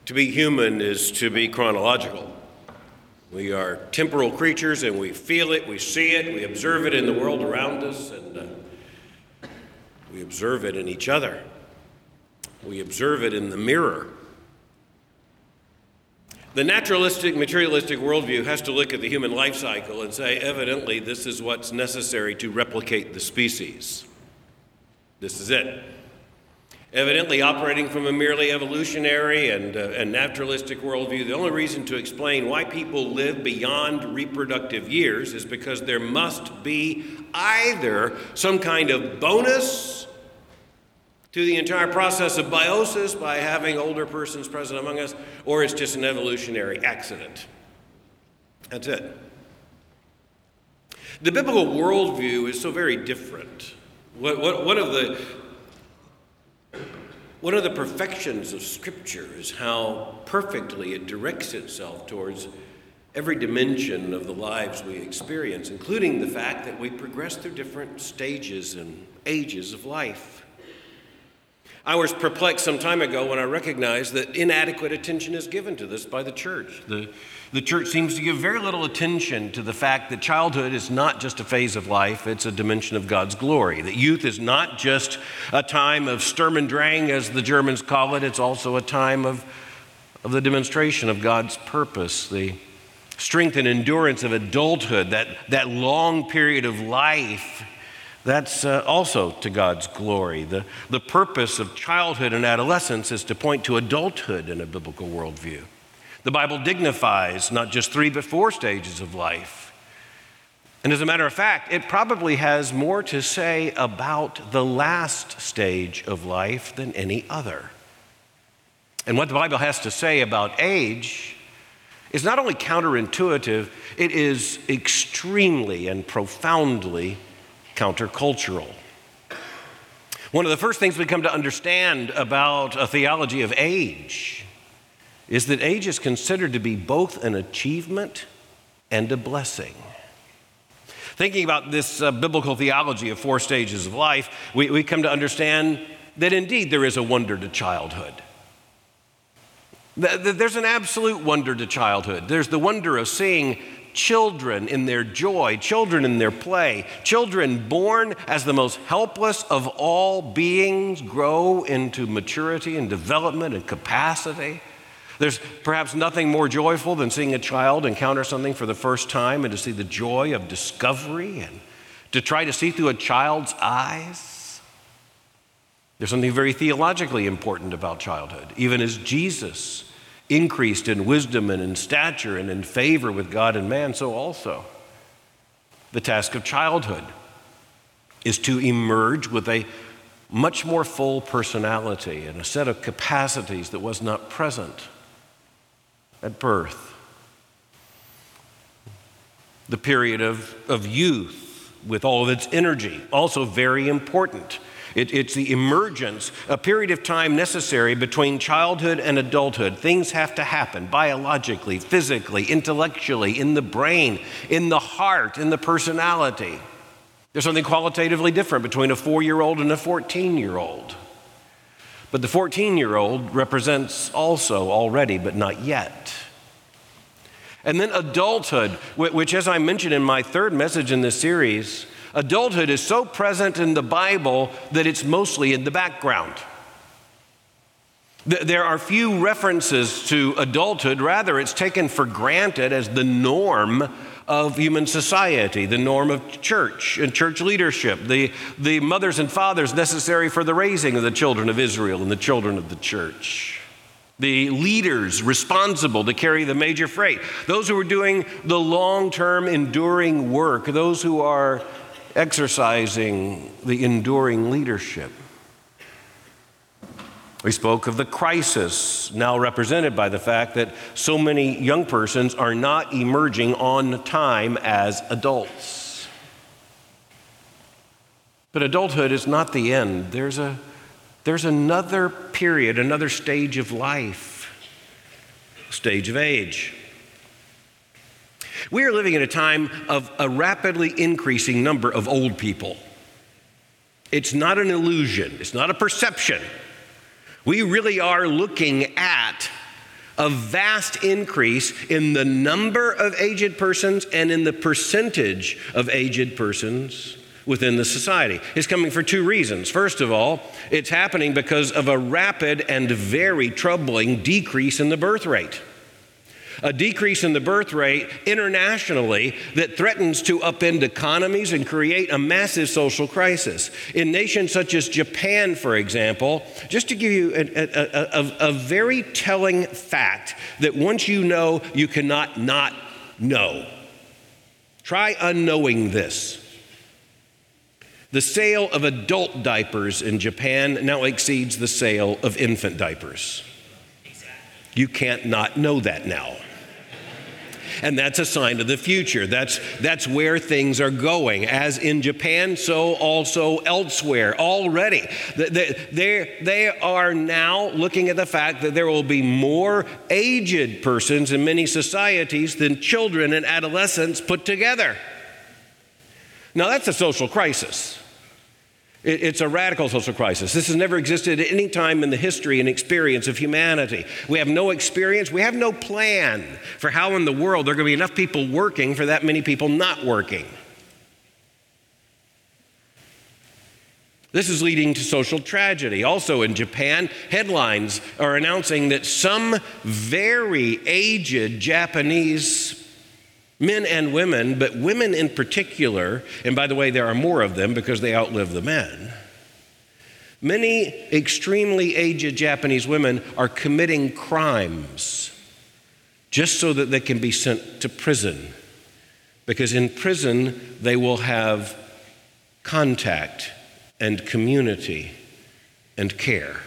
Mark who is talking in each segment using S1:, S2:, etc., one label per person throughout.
S1: To be human is to be chronological. We are temporal creatures, and we feel it, we see it, we observe it in the world around us, and we observe it in each other. We observe it in the mirror. The naturalistic, materialistic worldview has to look at the human life cycle and say, evidently, this is what's necessary to replicate the species. This is it. Evidently, operating from a merely evolutionary and naturalistic worldview, the only reason to explain why people live beyond reproductive years is because there must be either some kind of bonus to the entire process of biosis by having older persons present among us, or it's just an evolutionary accident. That's it. The biblical worldview is so very different. One of the perfections of Scripture is how perfectly it directs itself towards every dimension of the lives we experience, including the fact that we progress through different stages and ages of life. I was perplexed some time ago when I recognized that inadequate attention is given to this by the church. The church seems to give very little attention to the fact that childhood is not just a phase of life, it's a dimension of God's glory. That youth is not just a time of Sturm und Drang, as the Germans call it, it's also a time of the demonstration of God's purpose, the strength and endurance of adulthood, that long period of life. That's also to God's glory. The purpose of childhood and adolescence is to point to adulthood in a biblical worldview. The Bible dignifies not just 3 but 4 stages of life. And as a matter of fact, it probably has more to say about the last stage of life than any other. And what the Bible has to say about age is not only counterintuitive, it is extremely and profoundly countercultural. One of the first things we come to understand about a theology of age is that age is considered to be both an achievement and a blessing. Thinking about this biblical theology of 4 stages of life, we come to understand that indeed there is a wonder to childhood. There's an absolute wonder to childhood. There's the wonder of seeing children in their joy, children in their play, children born as the most helpless of all beings grow into maturity and development and capacity. There's perhaps nothing more joyful than seeing a child encounter something for the first time and to see the joy of discovery and to try to see through a child's eyes. There's something very theologically important about childhood. Even as Jesus increased in wisdom and in stature and in favor with God and man, so also the task of childhood is to emerge with a much more full personality and a set of capacities that was not present at birth. The period of youth with all of its energy, also very important. It's the emergence, a period of time necessary between childhood and adulthood. Things have to happen biologically, physically, intellectually, in the brain, in the heart, in the personality. There's something qualitatively different between a 4-year-old and a 14-year-old. But the 14-year-old represents also already, but not yet. And then adulthood, which, as I mentioned in my 3rd message in this series, adulthood is so present in the Bible that it's mostly in the background. There are few references to adulthood. Rather, it's taken for granted as the norm of human society, the norm of church and church leadership, the mothers and fathers necessary for the raising of the children of Israel and the children of the church, the leaders responsible to carry the major freight, those who are doing the long-term enduring work, those who are exercising the enduring leadership. We spoke of the crisis now represented by the fact that so many young persons are not emerging on time as adults. But adulthood is not the end. There's another period, another stage of life, stage of age. We are living in a time of a rapidly increasing number of old people. It's not an illusion. It's not a perception. We really are looking at a vast increase in the number of aged persons and in the percentage of aged persons within the society. It's coming for two reasons. First of all, it's happening because of a rapid and very troubling decrease in the birth rate. A decrease in the birth rate internationally that threatens to upend economies and create a massive social crisis. In nations such as Japan, for example, just to give you a very telling fact that once you know, you cannot not know. Try unknowing this. The sale of adult diapers in Japan now exceeds the sale of infant diapers. You can't not know that now. And that's a sign of the future. That's where things are going. As in Japan, so also elsewhere already. They are now looking at the fact that there will be more aged persons in many societies than children and adolescents put together. Now that's a social crisis. It's a radical social crisis. This has never existed at any time in the history and experience of humanity. We have no experience, we have no plan for how in the world there are going to be enough people working for that many people not working. This is leading to social tragedy. Also in Japan, headlines are announcing that some very aged Japanese men and women, but women in particular, and by the way, there are more of them because they outlive the men. Many extremely aged Japanese women are committing crimes just so that they can be sent to prison, because in prison they will have contact and community and care.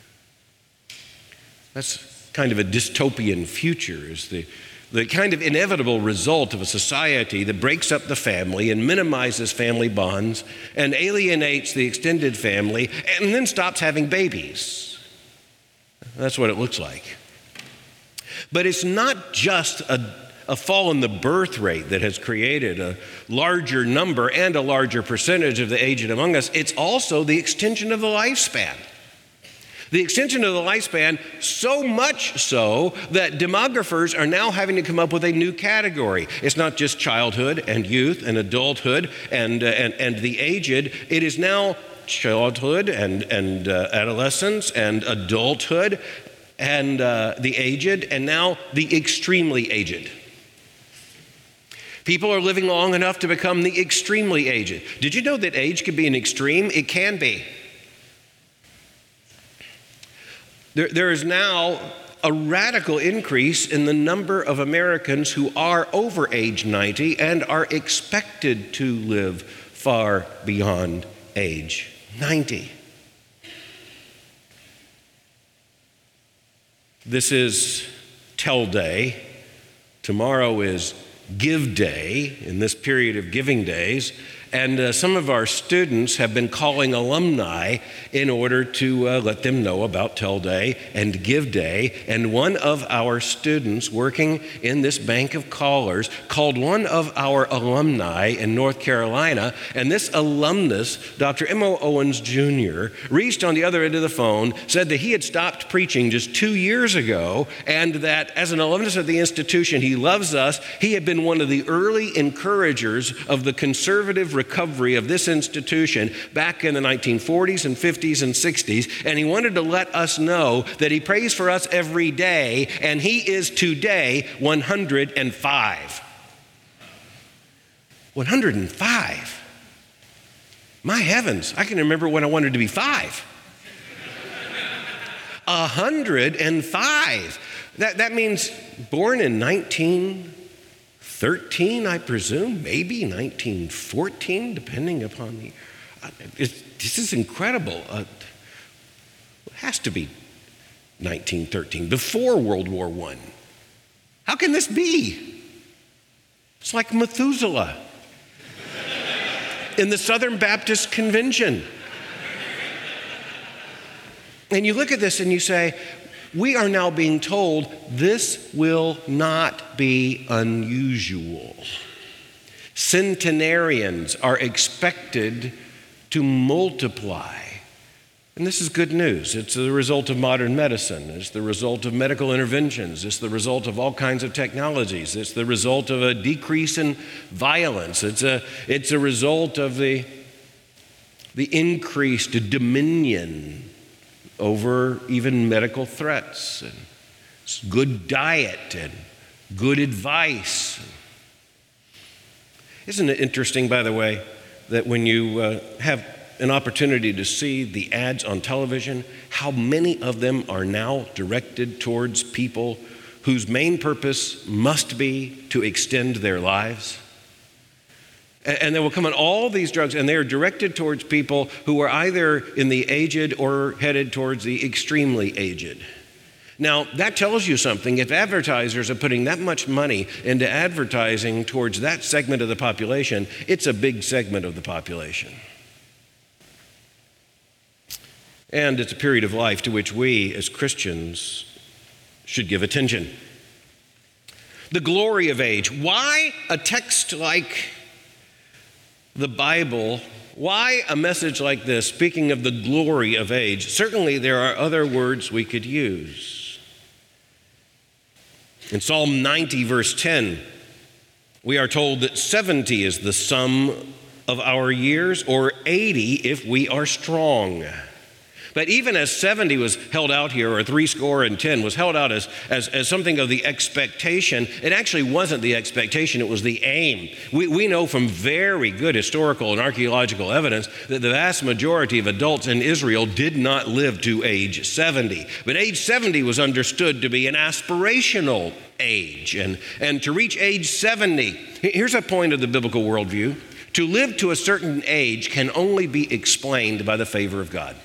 S1: That's kind of a dystopian future, is the kind of inevitable result of a society that breaks up the family and minimizes family bonds and alienates the extended family and then stops having babies. That's what it looks like. But it's not just a fall in the birth rate that has created a larger number and a larger percentage of the aged among us. It's also the extension of the lifespan. The extension of the lifespan, so much so that demographers are now having to come up with a new category. It's not just childhood and youth and adulthood and the aged. It is now childhood and adolescence and adulthood and the aged, and now the extremely aged. People are living long enough to become the extremely aged. Did you know that age can be an extreme? It can be. There is now a radical increase in the number of Americans who are over age 90 and are expected to live far beyond age 90. This is Tell Day. Tomorrow is Give Day, in this period of giving days. And some of our students have been calling alumni in order to let them know about Tell Day and Give Day. And one of our students working in this bank of callers called one of our alumni in North Carolina. And this alumnus, Dr. M.O. Owens Jr., reached on the other end of the phone, said that he had stopped preaching just 2 years ago, and that as an alumnus of the institution, he loves us. He had been one of the early encouragers of the conservative recovery of this institution back in the 1940s and 50s and 60s, and he wanted to let us know that he prays for us every day, and he is today 105. 105. My heavens, I can remember when I wanted to be 5. 105. That means born in 1913, I presume, maybe 1914, depending upon the... This is incredible. It has to be 1913, before World War I. How can this be? It's like Methuselah in the Southern Baptist Convention. And you look at this and you say, we are now being told this will not be unusual. Centenarians are expected to multiply And this is good news. It's the result of modern medicine. It's the result of medical interventions. It's the result of all kinds of technologies. It's the result of a decrease in violence. It's a result of the increased dominion over even medical threats, and good diet and good advice. Isn't it interesting, by the way, that when you have an opportunity to see the ads on television, how many of them are now directed towards people whose main purpose must be to extend their lives? And they will come on all these drugs, and they are directed towards people who are either in the aged or headed towards the extremely aged. Now, that tells you something. If advertisers are putting that much money into advertising towards that segment of the population, it's a big segment of the population. And it's a period of life to which we, as Christians, should give attention. The glory of age. Why a text like the Bible? Why a message like this, speaking of the glory of age? Certainly there are other words we could use. In Psalm 90, verse 10, we are told that 70 is the sum of our years, or 80 if we are strong. But even as 70 was held out here, or 70 was held out as something of the expectation, it actually wasn't the expectation, it was the aim. We know from very good historical and archaeological evidence that the vast majority of adults in Israel did not live to age 70. But age 70 was understood to be an aspirational age. And to reach age 70, here's a point of the biblical worldview. To live to a certain age can only be explained by the favor of God.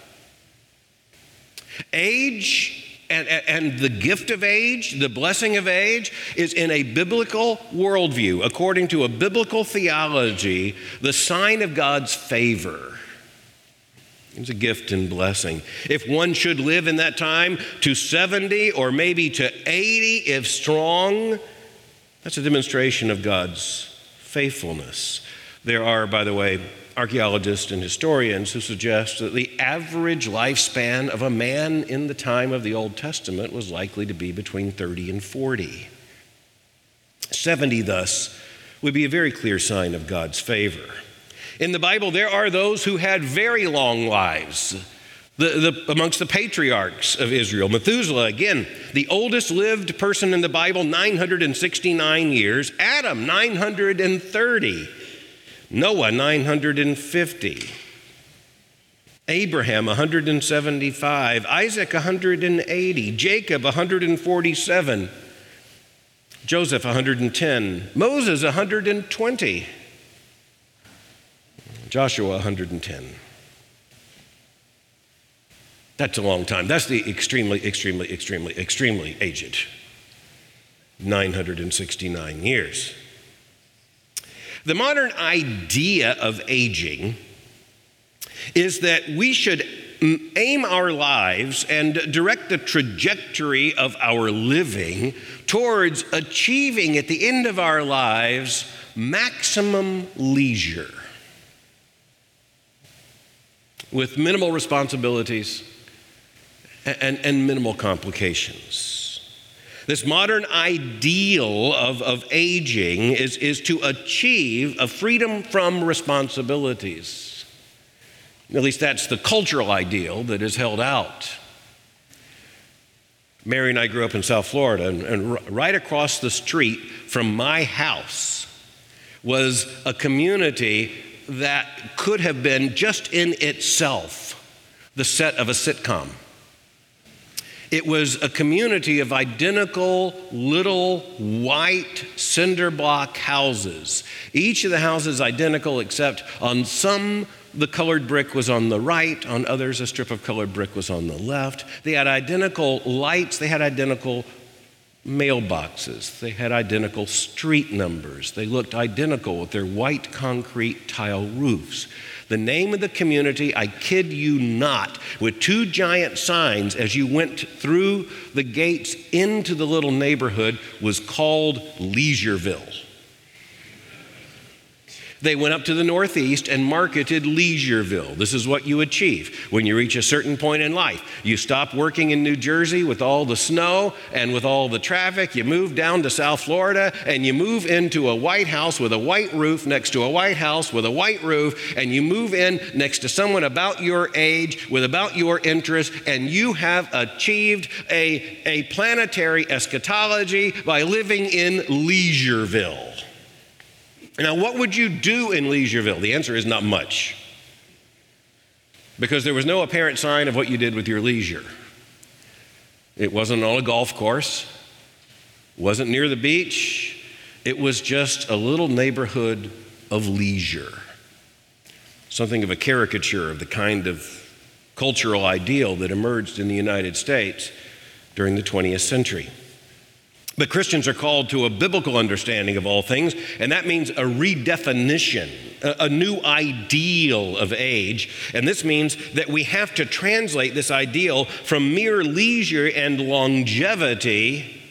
S1: Age and the gift of age, the blessing of age, is in a biblical worldview, according to a biblical theology, the sign of God's favor. It's a gift and blessing. If one should live in that time to 70 or maybe to 80 if strong, that's a demonstration of God's faithfulness. There are, by the way, archaeologists and historians who suggest that the average lifespan of a man in the time of the Old Testament was likely to be between 30 and 40. 70, thus, would be a very clear sign of God's favor. In the Bible, there are those who had very long lives. Amongst the patriarchs of Israel, Methuselah, again, the oldest lived person in the Bible, 969 years. Adam, 930. Noah, 950. Abraham, 175. Isaac, 180. Jacob, 147. Joseph, 110. Moses, 120. Joshua, 110. That's a long time. That's the extremely aged. 969 years. The modern idea of aging is that we should aim our lives and direct the trajectory of our living towards achieving at the end of our lives maximum leisure with minimal responsibilities and minimal complications. This modern ideal of aging is to achieve a freedom from responsibilities. At least that's the cultural ideal that is held out. Mary and I grew up in South Florida, and right across the street from my house was a community that could have been just in itself the set of a sitcom. It was a community of identical little white cinder block houses. Each of the houses identical, except on some the colored brick was on the right, on others a strip of colored brick was on the left. They had identical lights, they had identical mailboxes, they had identical street numbers. They looked identical with their white concrete tile roofs. The name of the community, I kid you not, with two giant signs as you went through the gates into the little neighborhood, was called Leisureville. They went up to the Northeast and marketed Leisureville. This is what you achieve when you reach a certain point in life. You stop working in New Jersey with all the snow and with all the traffic. You move down to South Florida and you move into a white house with a white roof next to a white house with a white roof, and you move in next to someone about your age with about your interests, and you have achieved a planetary eschatology by living in Leisureville. Now, what would you do in Leisureville? The answer is not much, because there was no apparent sign of what you did with your leisure. It wasn't on a golf course, wasn't near the beach. It was just a little neighborhood of leisure, something of a caricature of the kind of cultural ideal that emerged in the United States during the 20th century. But Christians are called to a biblical understanding of all things, and that means a redefinition, a new ideal of age. And this means that we have to translate this ideal from mere leisure and longevity,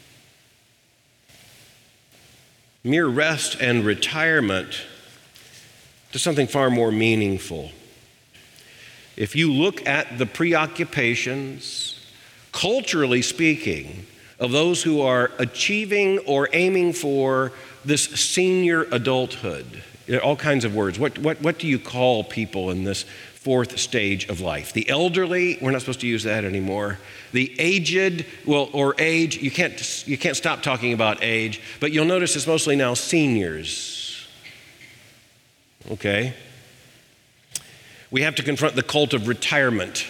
S1: mere rest and retirement, to something far more meaningful. If you look at the preoccupations, culturally speaking, of those who are achieving or aiming for this senior adulthood, all kinds of words. What do you call people in this fourth stage of life? The elderly, we're not supposed to use that anymore. The aged, or age, you can't stop talking about age, but you'll notice it's mostly now seniors. Okay? We have to confront the cult of retirement.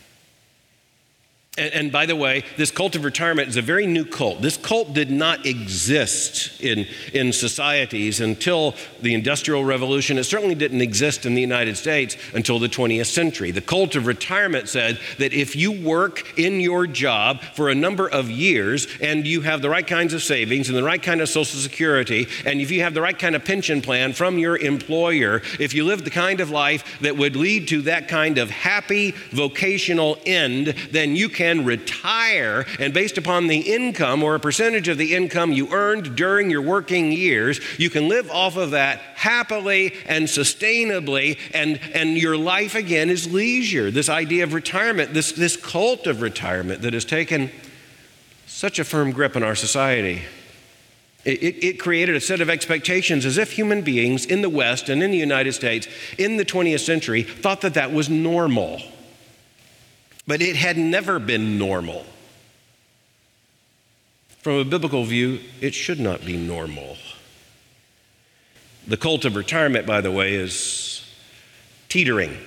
S1: And by the way, this cult of retirement is a very new cult. This cult did not exist in societies until the Industrial Revolution. It certainly didn't exist in the United States until the 20th century. The cult of retirement said that if you work in your job for a number of years and you have the right kinds of savings and the right kind of Social Security, and if you have the right kind of pension plan from your employer, if you live the kind of life that would lead to that kind of happy vocational end, then you can retire, and based upon the income or a percentage of the income you earned during your working years, you can live off of that happily and sustainably, and your life again is leisure. This idea of retirement, this cult of retirement that has taken such a firm grip on our society. It created a set of expectations as if human beings in the West and in the United States in the 20th century thought that that was normal. But it had never been normal. From a biblical view, it should not be normal. The cult of retirement, by the way, is teetering.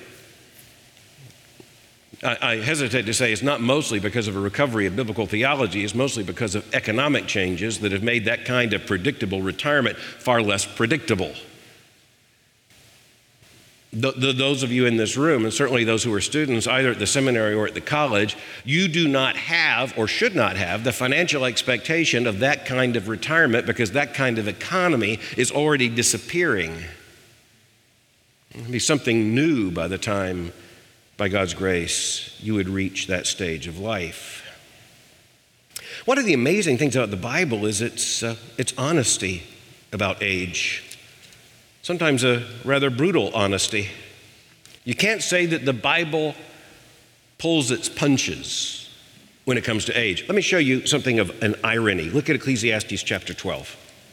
S1: I hesitate to say it's not mostly because of a recovery of biblical theology. It's mostly because of economic changes that have made that kind of predictable retirement far less predictable. Those of you in this room, and certainly those who are students either at the seminary or at the college, you do not have or should not have the financial expectation of that kind of retirement, because that kind of economy is already disappearing. It'll be something new by the time, by God's grace, you would reach that stage of life. One of the amazing things about the Bible is its honesty about age. Sometimes a rather brutal honesty. You can't say that the Bible pulls its punches when it comes to age. Let me show you something of an irony. Look at Ecclesiastes chapter 12.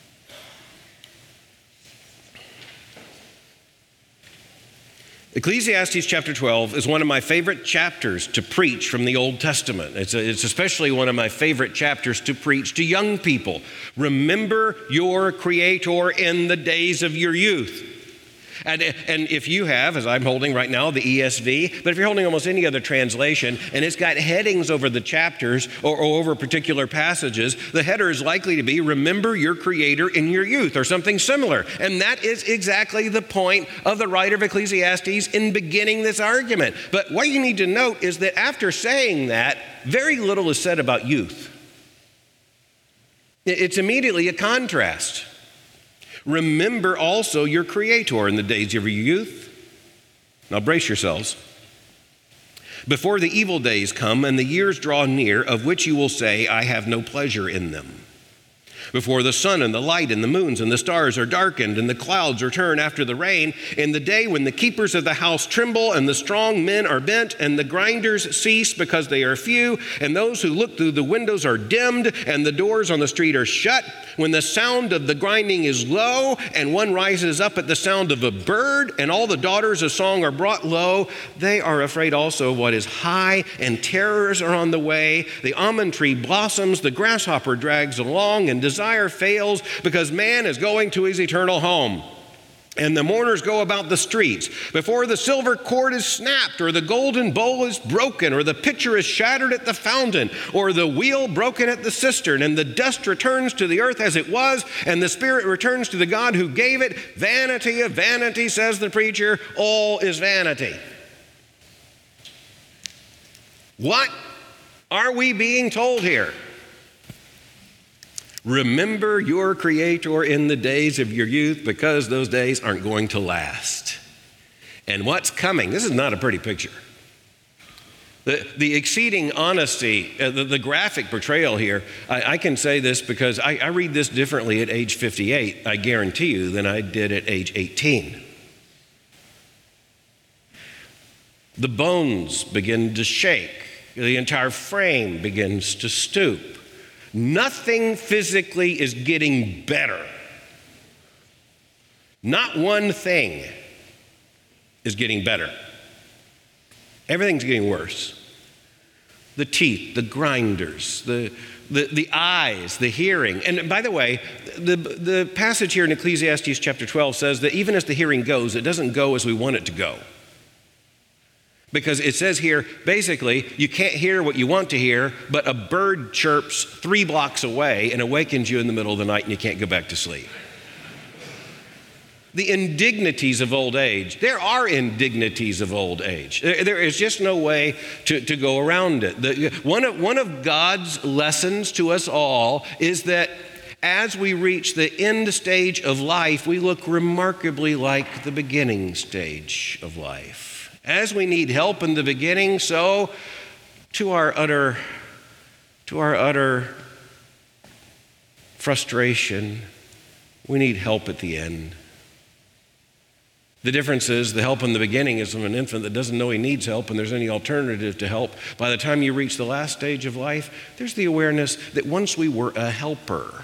S1: Ecclesiastes chapter 12 is one of my favorite chapters to preach from the Old Testament. It's especially one of my favorite chapters to preach to young people. Remember your Creator in the days of your youth. And if you have, as I'm holding right now, the ESV, but if you're holding almost any other translation, and it's got headings over the chapters or over particular passages, the header is likely to be, remember your Creator in your youth, or something similar. And that is exactly the point of the writer of Ecclesiastes in beginning this argument. But what you need to note is that after saying that, very little is said about youth. It's immediately a contrast. Remember also your Creator in the days of your youth. Now brace yourselves. Before the evil days come and the years draw near, of which you will say, I have no pleasure in them. before the sun and the light and the moons and the stars are darkened and the clouds return after the rain, in the day when the keepers of the house tremble and the strong men are bent and the grinders cease because they are few and those who look through the windows are dimmed and the doors on the street are shut, when the sound of the grinding is low and one rises up at the sound of a bird and all the daughters of song are brought low, they are afraid also of what is high and terrors are on the way. The almond tree blossoms, the grasshopper drags along and desire fails because man is going to his eternal home. And the mourners go about the streets before the silver cord is snapped, or the golden bowl is broken, or the pitcher is shattered at the fountain, or the wheel broken at the cistern, and the dust returns to the earth as it was, and the spirit returns to the God who gave it. Vanity of vanity, says the preacher, all is vanity. What are we being told here? Remember your Creator in the days of your youth, because those days aren't going to last. And what's coming? This is not a pretty picture. The exceeding honesty, the graphic portrayal here, I can say this because I read this differently at age 58, I guarantee you, than I did at age 18. The bones begin to shake. The entire frame begins to stoop. Nothing physically is getting better. Not one thing is getting better. Everything's getting worse. The teeth, the grinders, the eyes, the hearing. And by the way, the passage here in Ecclesiastes chapter 12 says that even as the hearing goes, it doesn't go as we want it to go. Because it says here, basically, you can't hear what you want to hear, but a bird chirps 3 blocks away and awakens you in the middle of the night and you can't go back to sleep. The indignities of old age. There are indignities of old age. There is just no way to go around it. One of God's lessons to us all is that as we reach the end stage of life, we look remarkably like the beginning stage of life. As we need help in the beginning, so to our utter frustration, we need help at the end. The difference is the help in the beginning is from an infant that doesn't know he needs help and there's any alternative to help. By the time you reach the last stage of life, there's the awareness that once we were a helper,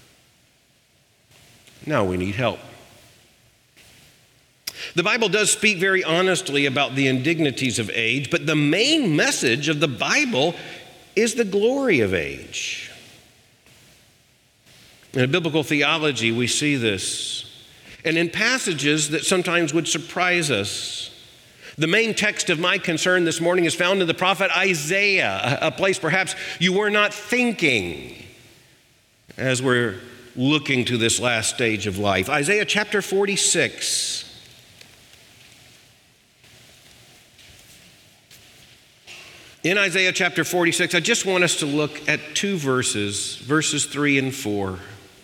S1: now we need help. The Bible does speak very honestly about the indignities of age, but the main message of the Bible is the glory of age. In biblical theology, we see this. And in passages that sometimes would surprise us. The main text of my concern this morning is found in the prophet Isaiah, a place perhaps you were not thinking as we're looking to this last stage of life. Isaiah chapter 46. In Isaiah chapter 46, I just want us to look at 2 verses 3 and 4.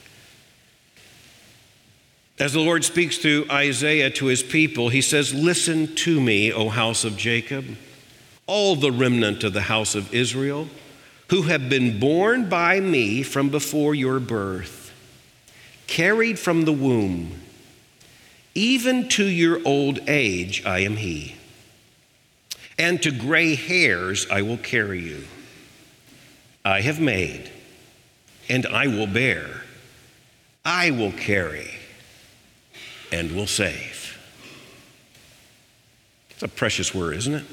S1: As the Lord speaks through Isaiah to his people, he says, "Listen to me, O house of Jacob, all the remnant of the house of Israel, who have been born by me from before your birth, carried from the womb, even to your old age I am he. And to gray hairs I will carry you. I have made, and I will bear. I will carry, and will save." It's a precious word, isn't it?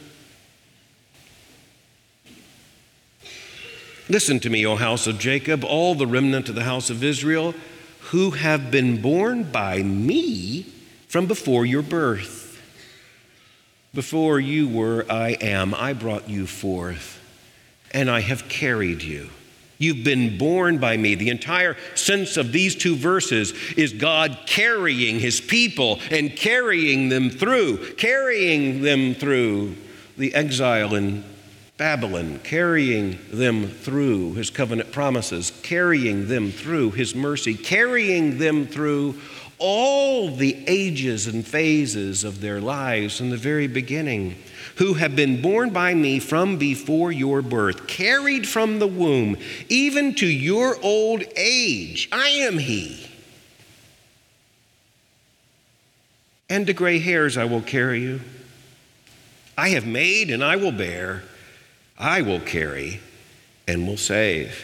S1: Listen to me, O house of Jacob, all the remnant of the house of Israel, who have been born by me from before your birth. Before you were, I am. I brought you forth, and I have carried you. You've been born by me. The entire sense of these 2 verses is God carrying his people and carrying them through the exile in Babylon, carrying them through his covenant promises, carrying them through his mercy, carrying them through all the ages and phases of their lives from the very beginning, who have been born by me from before your birth, carried from the womb, even to your old age. I am he. And to gray hairs I will carry you. I have made and I will bear. I will carry and will save.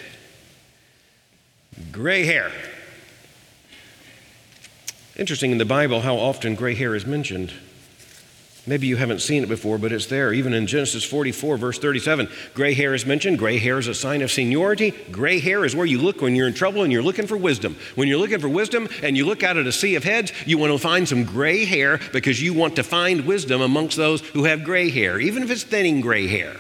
S1: Gray hair. Interesting in the Bible how often gray hair is mentioned. Maybe you haven't seen it before, but it's there. Even in Genesis 44, verse 37, gray hair is mentioned. Gray hair is a sign of seniority. Gray hair is where you look when you're in trouble and you're looking for wisdom. When you're looking for wisdom and you look out at a sea of heads, you want to find some gray hair because you want to find wisdom amongst those who have gray hair, even if it's thinning gray hair.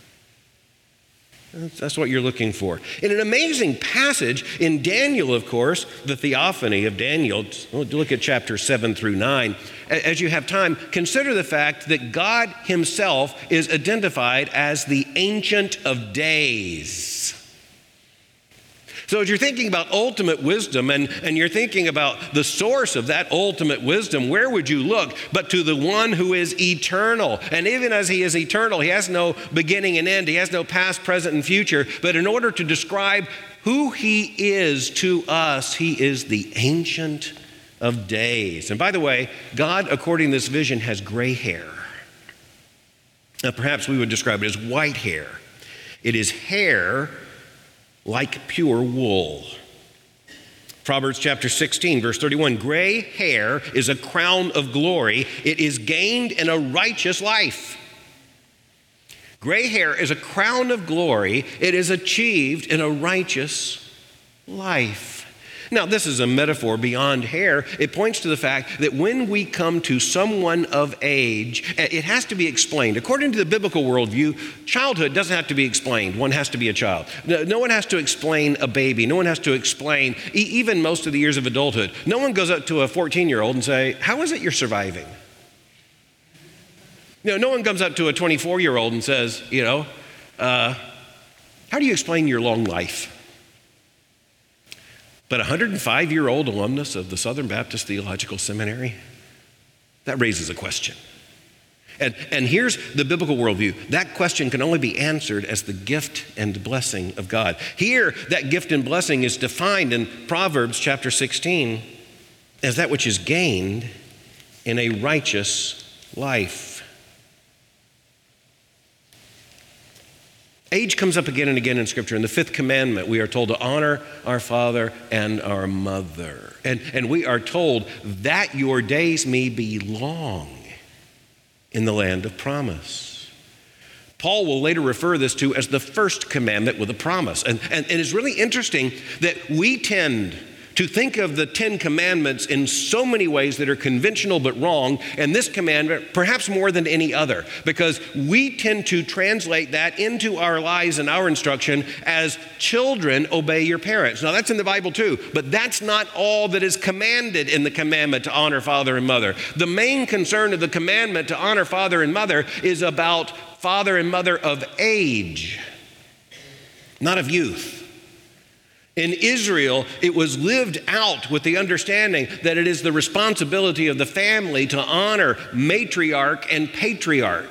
S1: That's what you're looking for. In an amazing passage in Daniel, of course, the theophany of Daniel, look at chapters 7 through 9. As you have time, consider the fact that God himself is identified as the Ancient of Days. So as you're thinking about ultimate wisdom and you're thinking about the source of that ultimate wisdom, where would you look but to the one who is eternal? And even as he is eternal, he has no beginning and end. He has no past, present, and future. But in order to describe who he is to us, he is the Ancient of Days. And by the way, God, according to this vision, has gray hair. Now, perhaps we would describe it as white hair. It is hair like pure wool. Proverbs chapter 16, verse 31, gray hair is a crown of glory. It is gained in a righteous life. Gray hair is a crown of glory. It is achieved in a righteous life. Now, this is a metaphor beyond hair. It points to the fact that when we come to someone of age, it has to be explained. According to the biblical worldview, childhood doesn't have to be explained. One has to be a child. No one has to explain a baby. No one has to explain even most of the years of adulthood. No one goes up to a 14-year-old and say, how is it you're surviving? No one comes up to a 24-year-old and says, how do you explain your long life? But a 105-year-old alumnus of the Southern Baptist Theological Seminary, that raises a question. And here's the biblical worldview. That question can only be answered as the gift and blessing of God. Here, that gift and blessing is defined in Proverbs chapter 16 as that which is gained in a righteous life. Age comes up again and again in Scripture. In the fifth commandment, we are told to honor our father and our mother. And we are told that your days may be long in the land of promise. Paul will later refer this to as the first commandment with a promise. And it's really interesting that we tend to think of the 10 commandments in so many ways that are conventional but wrong, and this commandment perhaps more than any other, because we tend to translate that into our lives and our instruction as children obey your parents. Now that's in the Bible too, but that's not all that is commanded in the commandment to honor father and mother. The main concern of the commandment to honor father and mother is about father and mother of age, not of youth. In Israel, it was lived out with the understanding that it is the responsibility of the family to honor matriarch and patriarch.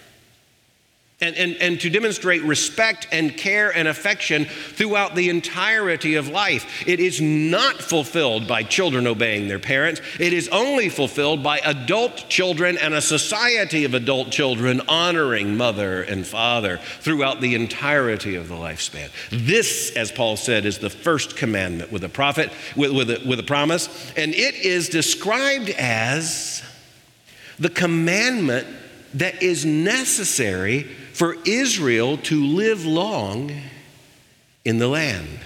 S1: And to demonstrate respect and care and affection throughout the entirety of life. It is not fulfilled by children obeying their parents. It is only fulfilled by adult children and a society of adult children honoring mother and father throughout the entirety of the lifespan. This, as Paul said, is the first commandment with a prophet, with a promise, and it is described as the commandment that is necessary for Israel to live long in the land.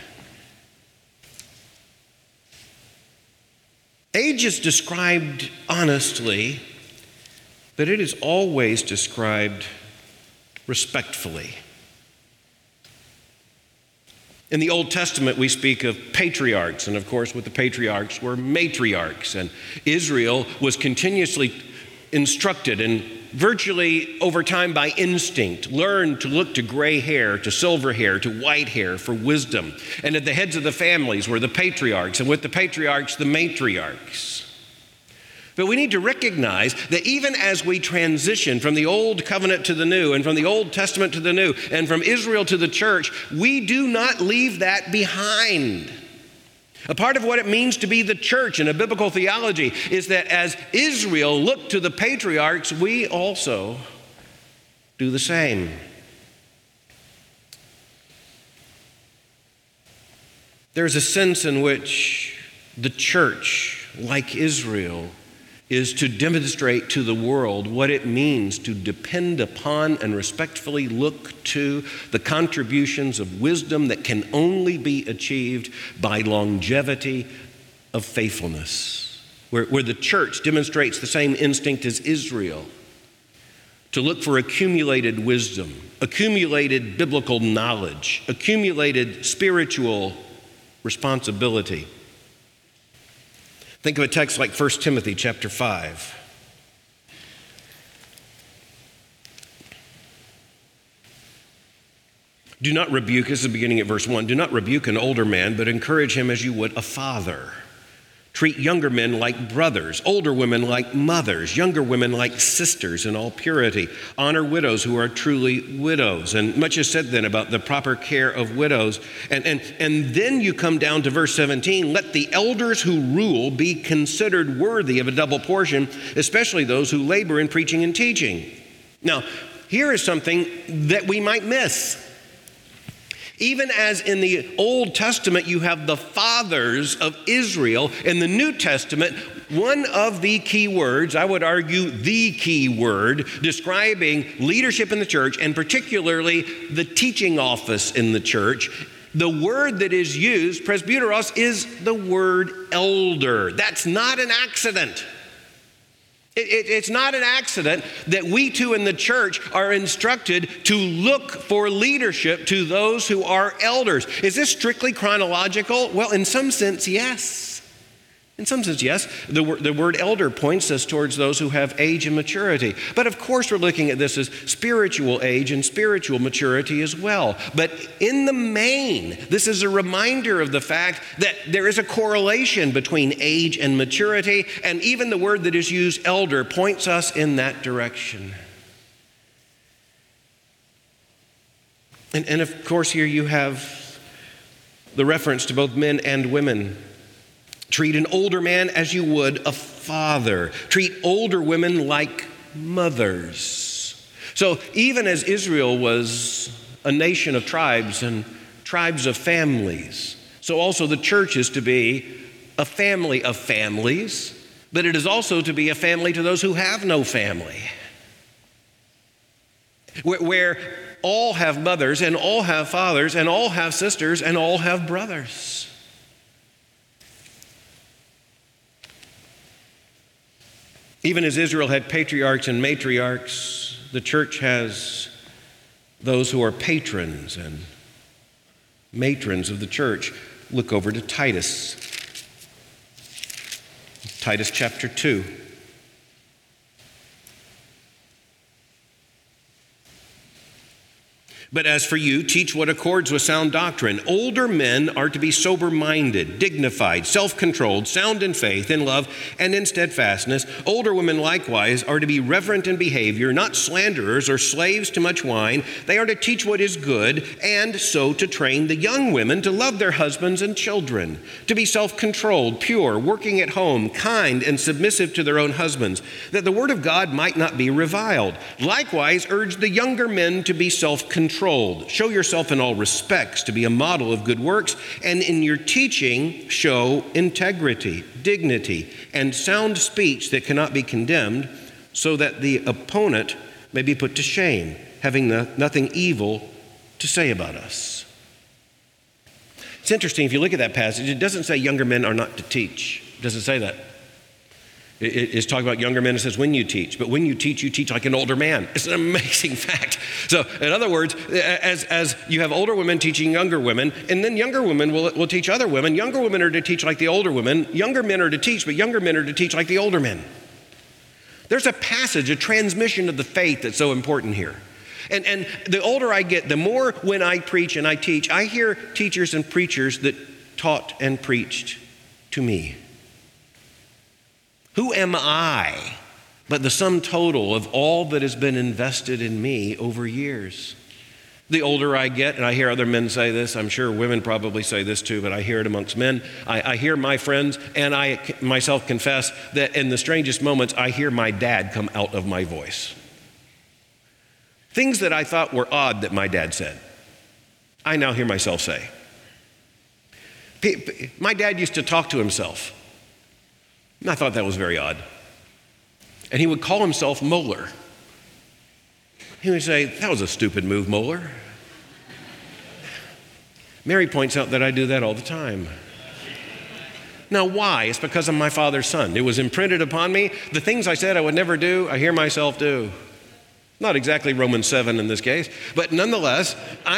S1: Age is described honestly, but it is always described respectfully. In the Old Testament, we speak of patriarchs, and of course, with the patriarchs were matriarchs, and Israel was continuously instructed and virtually over time by instinct, learned to look to gray hair, to silver hair, to white hair for wisdom. And at the heads of the families were the patriarchs, and with the patriarchs, the matriarchs. But we need to recognize that even as we transition from the Old Covenant to the New, and from the Old Testament to the New, and from Israel to the church, we do not leave that behind. A part of what it means to be the church in a biblical theology is that as Israel looked to the patriarchs, we also do the same. There's a sense in which the church, like Israel, is to demonstrate to the world what it means to depend upon and respectfully look to the contributions of wisdom that can only be achieved by longevity of faithfulness, where the church demonstrates the same instinct as Israel, to look for accumulated wisdom, accumulated biblical knowledge, accumulated spiritual responsibility. Think of a text like 1 Timothy chapter 5. Do not rebuke, this is the beginning at verse 1, do not rebuke an older man, but encourage him as you would a father. Treat younger men like brothers, older women like mothers, younger women like sisters in all purity. Honor widows who are truly widows. And much is said then about the proper care of widows. And then you come down to verse 17. Let the elders who rule be considered worthy of a double portion, especially those who labor in preaching and teaching. Now, here is something that we might miss. Even as in the Old Testament you have the fathers of Israel, in the New Testament, one of the key words, I would argue the key word, describing leadership in the church, and particularly the teaching office in the church, the word that is used, presbyteros, is the word elder. That's not an accident. It's not an accident that we too in the church are instructed to look for leadership to those who are elders. Is this strictly chronological? Well, in some sense, yes. In some sense, yes. The word elder points us towards those who have age and maturity. But of course, we're looking at this as spiritual age and spiritual maturity as well. But in the main, this is a reminder of the fact that there is a correlation between age and maturity, and even the word that is used, elder, points us in that direction. And of course, here you have the reference to both men and women. Treat an older man as you would a father. Treat older women like mothers. So even as Israel was a nation of tribes and tribes of families, so also the church is to be a family of families, but it is also to be a family to those who have no family. Where all have mothers and all have fathers and all have sisters and all have brothers. Even as Israel had patriarchs and matriarchs, the church has those who are patrons and matrons of the church. Look over to Titus. Titus chapter 2. But as for you, teach what accords with sound doctrine. Older men are to be sober-minded, dignified, self-controlled, sound in faith, in love, and in steadfastness. Older women likewise are to be reverent in behavior, not slanderers or slaves to much wine. They are to teach what is good, and so to train the young women to love their husbands and children, to be self-controlled, pure, working at home, kind, and submissive to their own husbands, that the word of God might not be reviled. Likewise, urge the younger men to be self-controlled. Show yourself in all respects to be a model of good works, and in your teaching show integrity, dignity, and sound speech that cannot be condemned, so that the opponent may be put to shame, having nothing evil to say about us. It's interesting, if you look at that passage, it doesn't say younger men are not to teach. It doesn't say that. It's talking about younger men. It says when you teach. But when you teach like an older man. It's an amazing fact. So in other words, as you have older women teaching younger women, and then younger women will teach other women. Younger women are to teach like the older women. Younger men are to teach, but younger men are to teach like the older men. There's a passage, a transmission of the faith that's so important here. And the older I get, the more when I preach and I teach, I hear teachers and preachers that taught and preached to me. Who am I but the sum total of all that has been invested in me over years? The older I get, and I hear other men say this, I'm sure women probably say this too, but I hear it amongst men. I hear my friends, and I myself confess that in the strangest moments, I hear my dad come out of my voice. Things that I thought were odd that my dad said, I now hear myself say. My dad used to talk to himself, and I thought that was very odd. And he would call himself Moeller. He would say, that was a stupid move, Moeller. Mary points out that I do that all the time. Now, why? It's because I'm my father's son. It was imprinted upon me. The things I said I would never do, I hear myself do. Not exactly Romans 7 in this case, but nonetheless,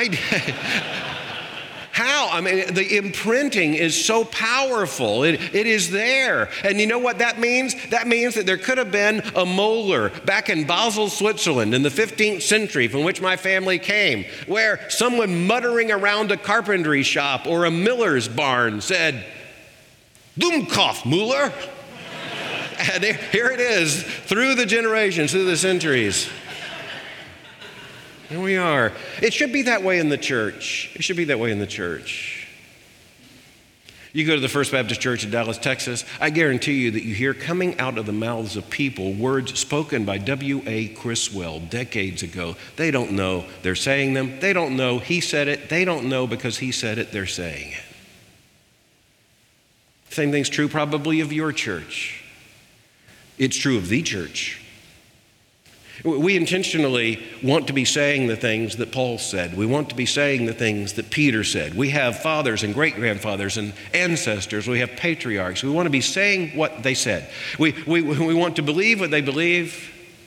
S1: how? I mean, the imprinting is so powerful. It is there. And you know what that means? That means that there could have been a Moeller back in Basel, Switzerland in the 15th century from which my family came, where someone muttering around a carpentry shop or a miller's barn said, Dummkopf, Müller. And here it is, through the generations, through the centuries. Here we are. It should be that way in the church. It should be that way in the church. You go to the First Baptist Church in Dallas, Texas, I guarantee you that you hear coming out of the mouths of people words spoken by W.A. Criswell decades ago. They don't know they're saying them. They don't know he said it. They don't know because he said it, they're saying it. Same thing's true probably of your church. It's true of the church. We intentionally want to be saying the things that Paul said. We want to be saying the things that Peter said. We have fathers and great-grandfathers and ancestors. We have patriarchs. We want to be saying what they said. We want to believe what they believe.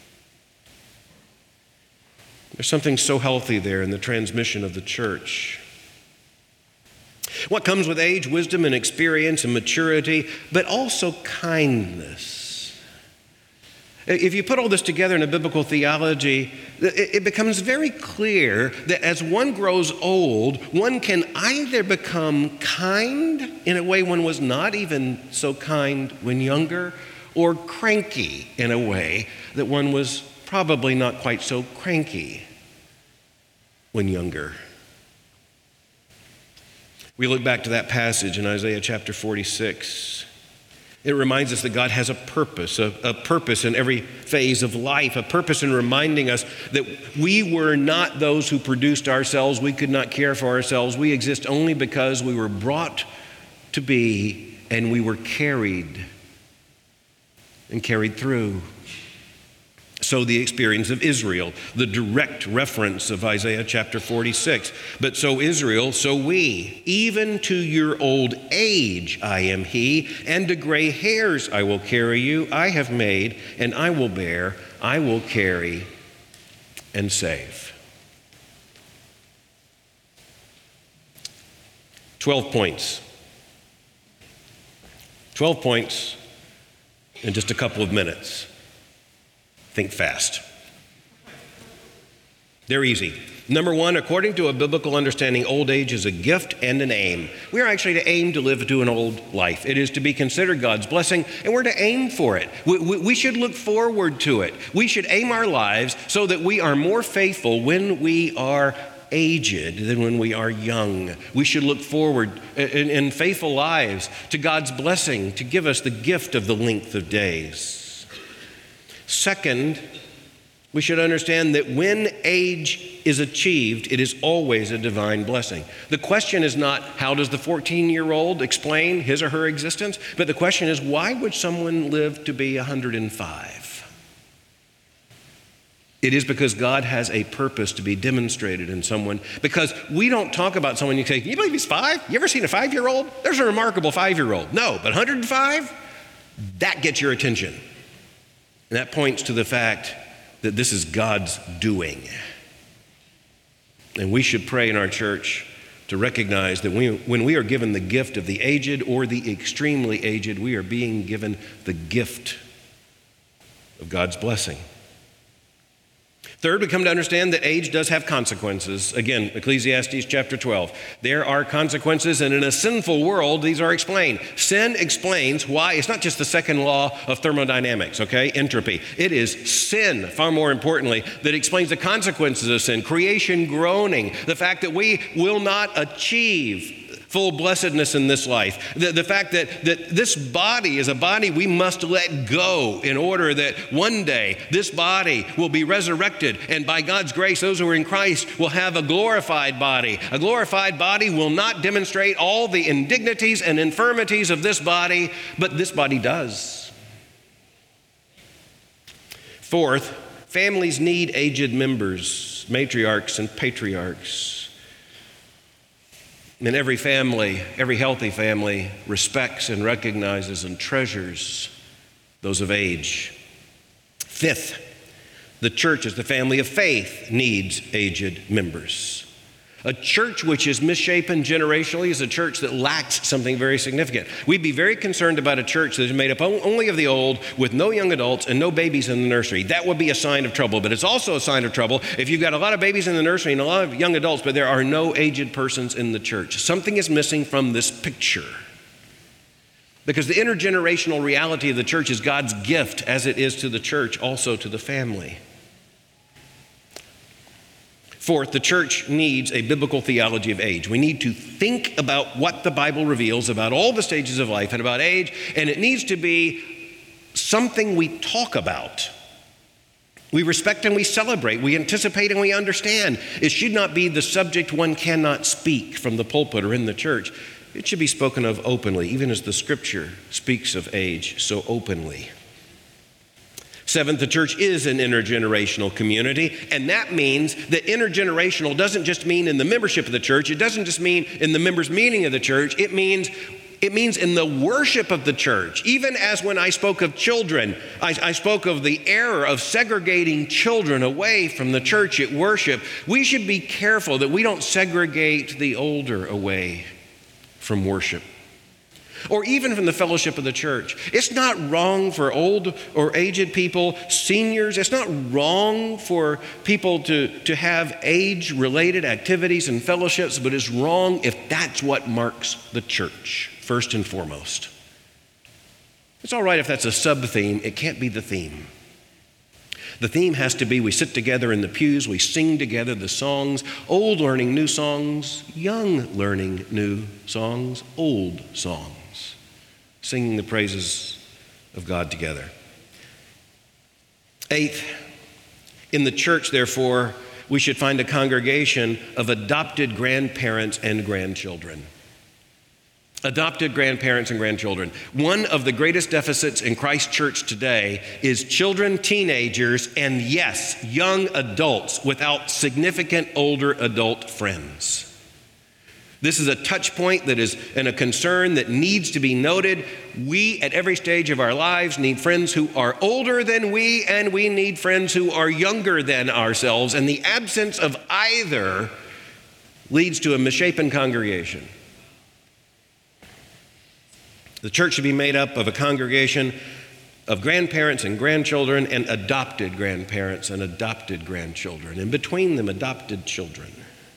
S1: There's something so healthy there in the transmission of the church. What comes with age, wisdom, and experience and maturity, but also kindness. If you put all this together in a biblical theology, it becomes very clear that as one grows old, one can either become kind in a way one was not even so kind when younger, or cranky in a way that one was probably not quite so cranky when younger. We look back to that passage in Isaiah chapter 46. It reminds us that God has a purpose in every phase of life, a purpose in reminding us that we were not those who produced ourselves. We could not care for ourselves. We exist only because we were brought to be and we were carried and carried through. So the experience of Israel, the direct reference of Isaiah chapter 46. But so Israel, so we, even to your old age I am he, and to gray hairs I will carry you. I have made, and I will bear, I will carry and save. 12 points. 12 points in just a couple of minutes. Think fast. They're easy. Number one, according to a biblical understanding, old age is a gift and an aim. We are actually to aim to live to an old life. It is to be considered God's blessing, and we're to aim for it. We should look forward to it. We should aim our lives so that we are more faithful when we are aged than when we are young. We should look forward in faithful lives to God's blessing to give us the gift of the length of days. Second, we should understand that when age is achieved, it is always a divine blessing. The question is not, how does the 14-year-old explain his or her existence? But the question is, why would someone live to be 105? It is because God has a purpose to be demonstrated in someone. Because we don't talk about someone, you say, can you believe he's 5? You ever seen a 5-year-old? There's a remarkable 5-year-old. No, but 105? That gets your attention. And that points to the fact that this is God's doing. And we should pray in our church to recognize that when we are given the gift of the aged or the extremely aged, we are being given the gift of God's blessing. Third, we come to understand that age does have consequences. Again, Ecclesiastes chapter 12. There are consequences, and in a sinful world, these are explained. Sin explains why. It's not just the second law of thermodynamics, okay? Entropy. It is sin, far more importantly, that explains the consequences of sin. Creation groaning. The fact that we will not achieve full blessedness in this life. The fact that this body is a body we must let go in order that one day this body will be resurrected, and by God's grace, those who are in Christ will have a glorified body. A glorified body will not demonstrate all the indignities and infirmities of this body, but this body does. Fourth, families need aged members, matriarchs and patriarchs. And every family, every healthy family, respects and recognizes and treasures those of age. Fifth, the church as the family of faith needs aged members. A church which is misshapen generationally is a church that lacks something very significant. We'd be very concerned about a church that is made up only of the old, with no young adults and no babies in the nursery. That would be a sign of trouble, but it's also a sign of trouble if you've got a lot of babies in the nursery and a lot of young adults, but there are no aged persons in the church. Something is missing from this picture. Because the intergenerational reality of the church is God's gift, as it is to the church, also to the family. Fourth, the church needs a biblical theology of age. We need to think about what the Bible reveals about all the stages of life and about age, and it needs to be something we talk about. We respect and we celebrate. We anticipate and we understand. It should not be the subject one cannot speak from the pulpit or in the church. It should be spoken of openly, even as the Scripture speaks of age so openly. Seventh, the church is an intergenerational community, and that means that intergenerational doesn't just mean in the membership of the church. It doesn't just mean in the members' meeting of the church. It means in the worship of the church. Even as when I spoke of children, I spoke of the error of segregating children away from the church at worship. We should be careful that we don't segregate the older away from worship, or even from the fellowship of the church. It's not wrong for old or aged people, seniors. It's not wrong for people to have age-related activities and fellowships, but it's wrong if that's what marks the church, first and foremost. It's all right if that's a sub-theme. It can't be the theme. The theme has to be we sit together in the pews, we sing together the songs, old learning new songs, young learning new songs, old songs, singing the praises of God together. Eighth, in the church, therefore, we should find a congregation of adopted grandparents and grandchildren. Adopted grandparents and grandchildren. One of the greatest deficits in Christ Church today is children, teenagers, and yes, young adults without significant older adult friends. This is a touch point that is and a concern that needs to be noted. We, at every stage of our lives, need friends who are older than we, and we need friends who are younger than ourselves. And the absence of either leads to a misshapen congregation. The church should be made up of a congregation of grandparents and grandchildren and adopted grandparents and adopted grandchildren, and between them, adopted children.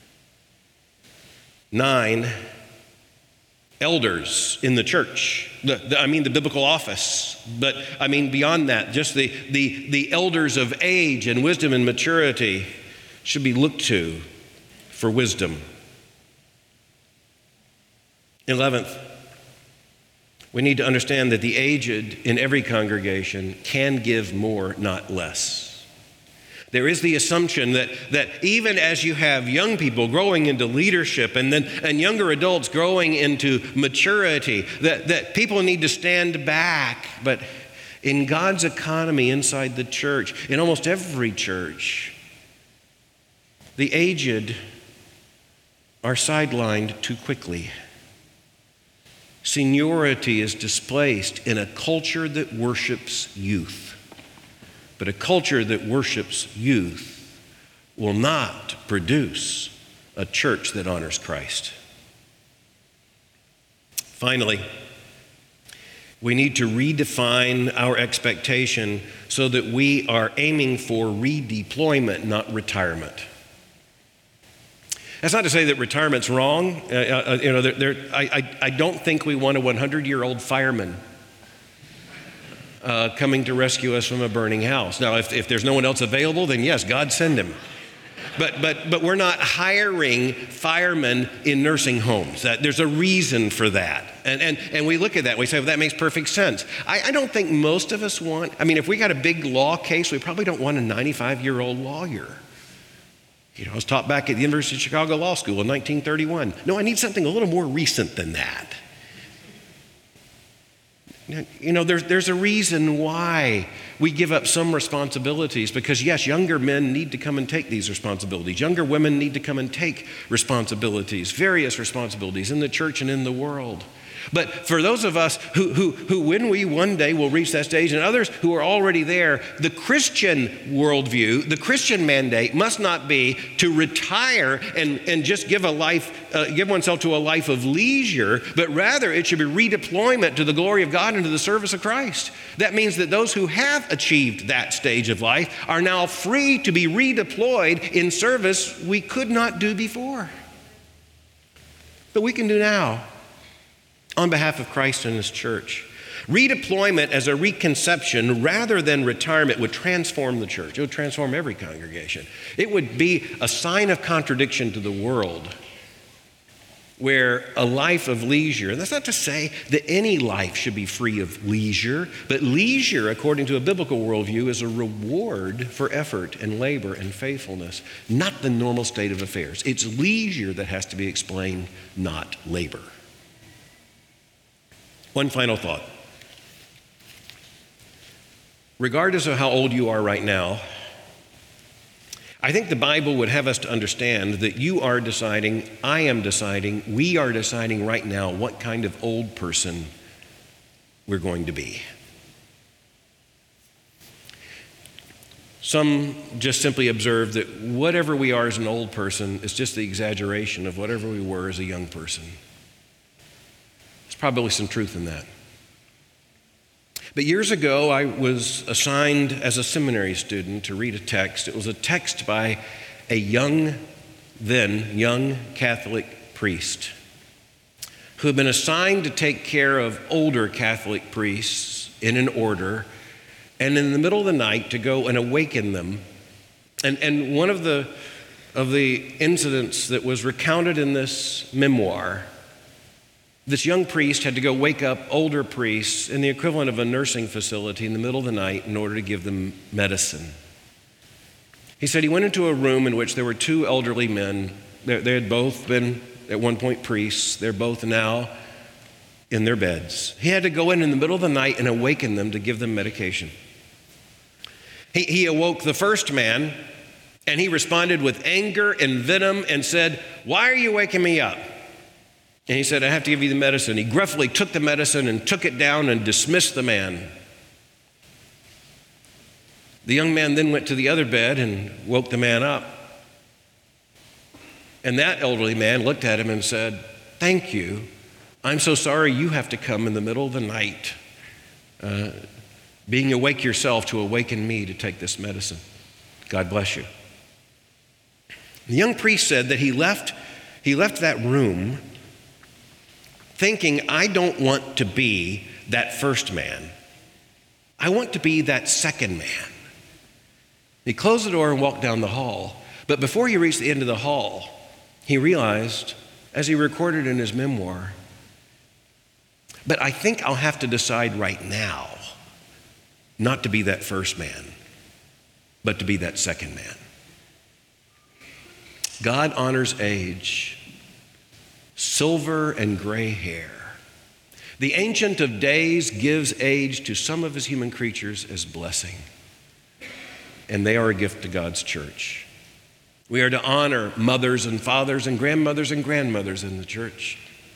S1: 9, elders in the church. The biblical office, but I mean beyond that, just the elders of age and wisdom and maturity should be looked to for wisdom. 11th, we need to understand that the aged in every congregation can give more, not less. There is the assumption that even as you have young people growing into leadership and younger adults growing into maturity, that people need to stand back. But in God's economy inside the church, in almost every church, the aged are sidelined too quickly. Seniority is displaced in a culture that worships youth. But a culture that worships youth will not produce a church that honors Christ. Finally, We need to redefine our expectation so that we are aiming for redeployment, not retirement. That's not to say that retirement's wrong. I don't think we want a 100-year-old fireman coming to rescue us from a burning house. Now, if there's no one else available, then yes, God send him. But we're not hiring firemen in nursing homes. There's a reason for that. And we look at that, we say, well, that makes perfect sense. I don't think most of us want, if we got a big law case, we probably don't want a 95-year-old lawyer. I was taught back at the University of Chicago Law School in 1931. No, I need something a little more recent than that. There's a reason why we give up some responsibilities, because yes, younger men need to come and take these responsibilities. Younger women need to come and take responsibilities, various responsibilities in the church and in the world. But for those of us who when we one day will reach that stage, and others who are already there, the Christian worldview, the Christian mandate must not be to retire and just give oneself to a life of leisure, but rather it should be redeployment to the glory of God and to the service of Christ. That means that those who have achieved that stage of life are now free to be redeployed in service we could not do before, but we can do now, on behalf of Christ and His church. Redeployment as a reconception rather than retirement would transform the church. It would transform every congregation. It would be a sign of contradiction to the world, where a life of leisure, and that's not to say that any life should be free of leisure, but leisure, according to a biblical worldview, is a reward for effort and labor and faithfulness, not the normal state of affairs. It's leisure that has to be explained, not labor. One final thought. Regardless of how old you are right now, I think the Bible would have us to understand that you are deciding, I am deciding, we are deciding right now what kind of old person we're going to be. Some just simply observe that whatever we are as an old person is just the exaggeration of whatever we were as a young person. Probably some truth in that. But years ago, I was assigned as a seminary student to read a text. It was a text by a young Catholic priest who had been assigned to take care of older Catholic priests in an order, and in the middle of the night to go and awaken them. And one of the incidents that was recounted in this memoir, this young priest had to go wake up older priests in the equivalent of a nursing facility in the middle of the night in order to give them medicine. He said he went into a room in which there were two elderly men. They had both been at one point priests. They're both now in their beds. He had to go in the middle of the night and awaken them to give them medication. He awoke the first man, and he responded with anger and venom and said, "Why are you waking me up?" And he said, "I have to give you the medicine." He gruffly took the medicine and took it down and dismissed the man. The young man then went to the other bed and woke the man up. And that elderly man looked at him and said, "Thank you. I'm so sorry you have to come in the middle of the night, being awake yourself to awaken me to take this medicine. God bless you." The young priest said that he left that room thinking, I don't want to be that first man. I want to be that second man. He closed the door and walked down the hall. But before he reached the end of the hall, he realized, as he recorded in his memoir, but I think I'll have to decide right now not to be that first man, but to be that second man. God honors age, silver and gray hair. The Ancient of Days gives age to some of his human creatures as blessing, and they are a gift to God's church. We are to honor mothers and fathers and grandmothers in the church.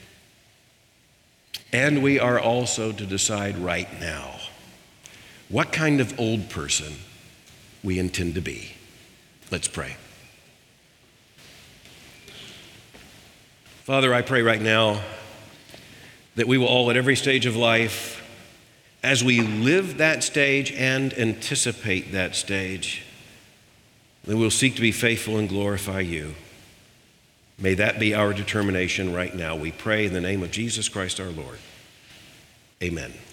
S1: And we are also to decide right now what kind of old person we intend to be. Let's pray. Father, I pray right now that we will all at every stage of life as we live that stage and anticipate that stage, then we'll seek to be faithful and glorify you. May that be our determination right now. We pray in the name of Jesus Christ our Lord. Amen.